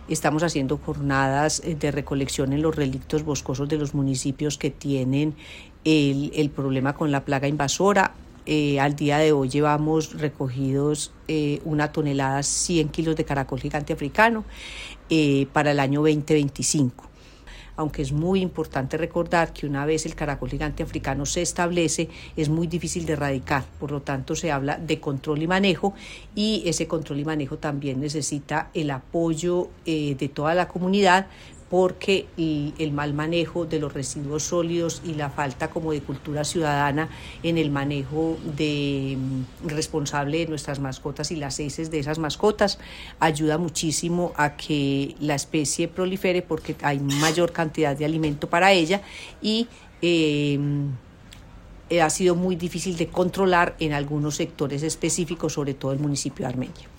Estamos haciendo jornadas de recolección en los relictos boscosos de los municipios que tienen el problema con la plaga invasora. Al día de hoy llevamos recogidos 1 tonelada 100 kilos de caracol gigante africano para el año 2025. Aunque es muy importante recordar que una vez el caracol gigante africano se establece, es muy difícil de erradicar. Por lo tanto, se habla de control y manejo, y ese control y manejo también necesita el apoyo de toda la comunidad, porque el mal manejo de los residuos sólidos y la falta como de cultura ciudadana en el manejo responsable de nuestras mascotas y las heces de esas mascotas ayuda muchísimo a que la especie prolifere, porque hay mayor cantidad de alimento para ella, y ha sido muy difícil de controlar en algunos sectores específicos, sobre todo el municipio de Armenia.